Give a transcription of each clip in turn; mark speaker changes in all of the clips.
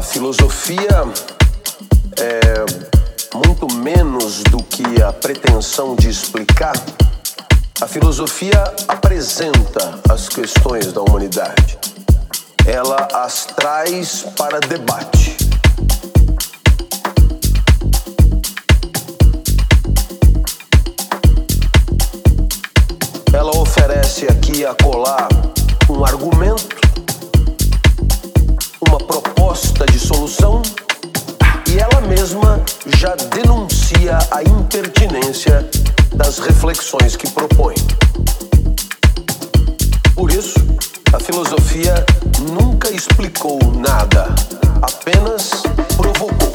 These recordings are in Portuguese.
Speaker 1: filosofia é muito menos do que a pretensão de explicar. A filosofia apresenta as questões da humanidade. Ela as traz para debate. Ela oferece aqui e acolá um argumento, uma proposta de solução, e ela mesma já denuncia a impertinência das reflexões que propõe. Por isso, a filosofia nunca explicou nada, apenas provocou.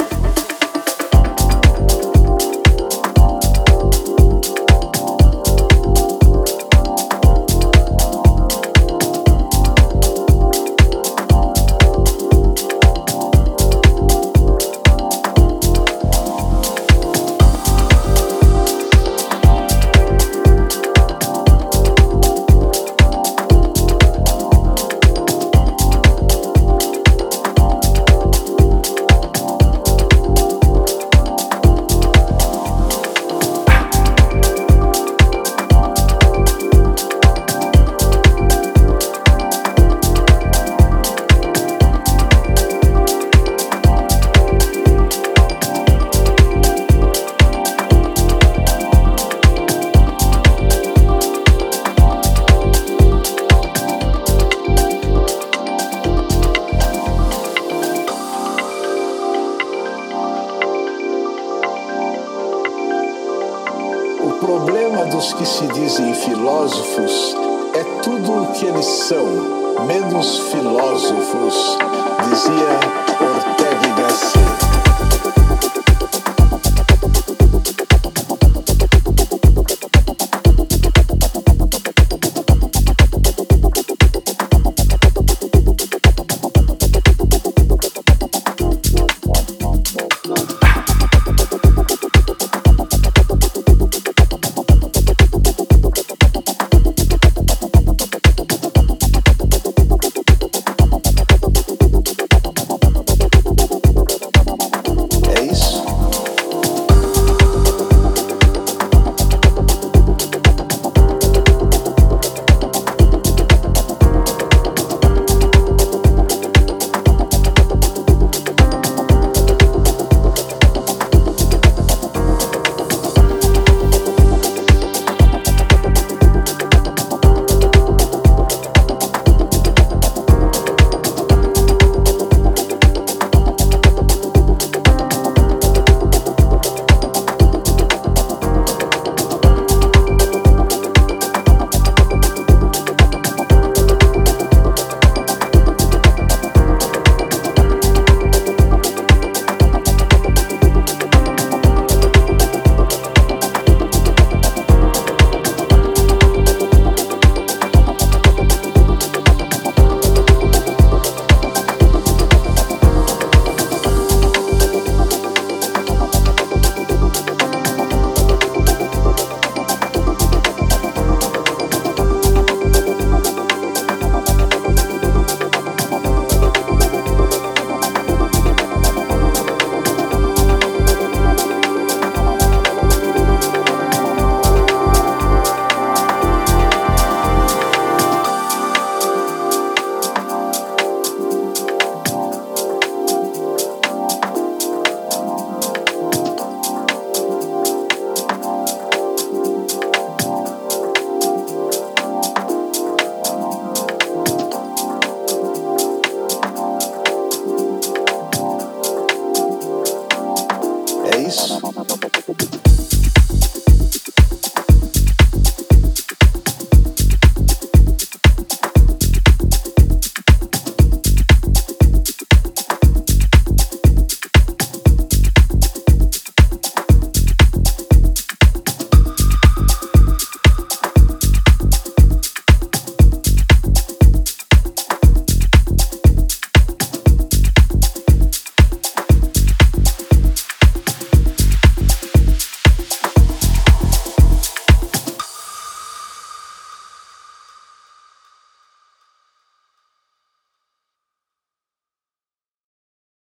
Speaker 2: O problema dos que se dizem filósofos é tudo o que eles são, menos filósofos, dizia